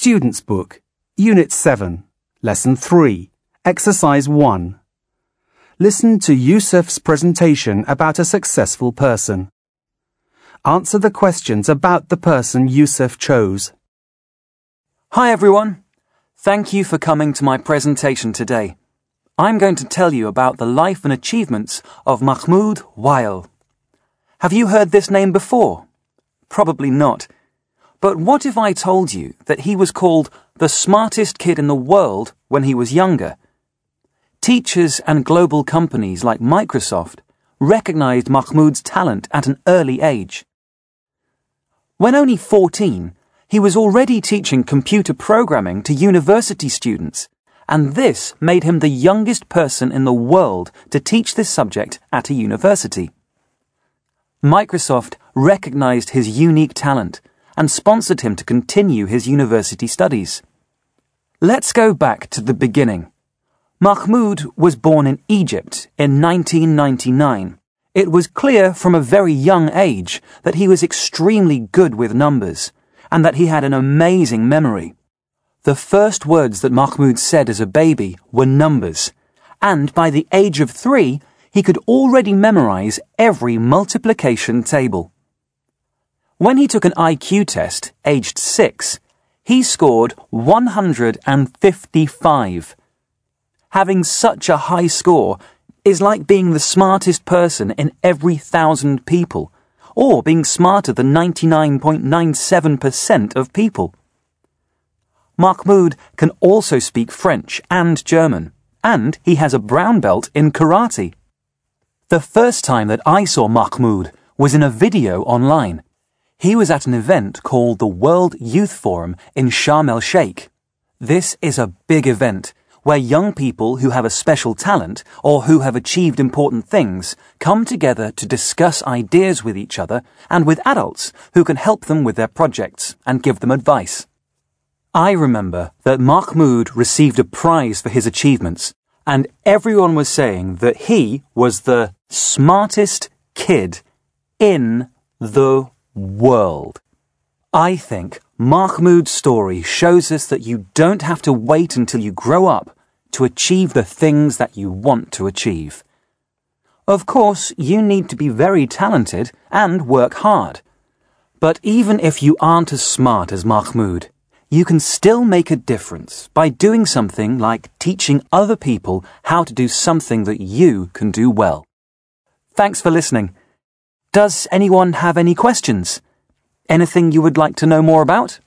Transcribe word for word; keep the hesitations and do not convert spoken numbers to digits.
Student's Book, Unit seven, Lesson three, Exercise one. Listen to Yusuf's presentation about a successful person. Answer the questions about the person Yusuf chose. Hi everyone. Thank you for coming to my presentation today. I'm going to tell you about the life and achievements of Mahmoud Wael. Have you heard this name before? Probably not. But what if I told you that he was called the smartest kid in the world when he was younger? Teachers and global companies like Microsoft recognized Mahmoud's talent at an early age. When only fourteen, he was already teaching computer programming to university students, and this made him the youngest person in the world to teach this subject at a university. Microsoft recognized his unique talent and sponsored him to continue his university studies. Let's go back to the beginning. Mahmoud was born in Egypt in nineteen ninety-nine. It was clear from a very young age that he was extremely good with numbers and that he had an amazing memory. The first words that Mahmoud said as a baby were numbers, and by the age of three, he could already memorize every multiplication table. When he took an I Q test, aged six, he scored one hundred fifty-five. Having such a high score is like being the smartest person in every thousand people, or being smarter than ninety-nine point nine seven percent of people. Mahmoud can also speak French and German, and he has a brown belt in karate. The first time that I saw Mahmoud was in a video online. He was at an event called the World Youth Forum in Sharm el-Sheikh. This is a big event where young people who have a special talent or who have achieved important things come together to discuss ideas with each other and with adults who can help them with their projects and give them advice. I remember that Mahmoud received a prize for his achievements, and everyone was saying that he was the smartest kid in the world. I think Mahmoud's story shows us that you don't have to wait until you grow up to achieve the things that you want to achieve. Of course, you need to be very talented and work hard. But even if you aren't as smart as Mahmoud, you can still make a difference by doing something like teaching other people how to do something that you can do well. Thanks for listening. Does anyone have any questions? Anything you would like to know more about?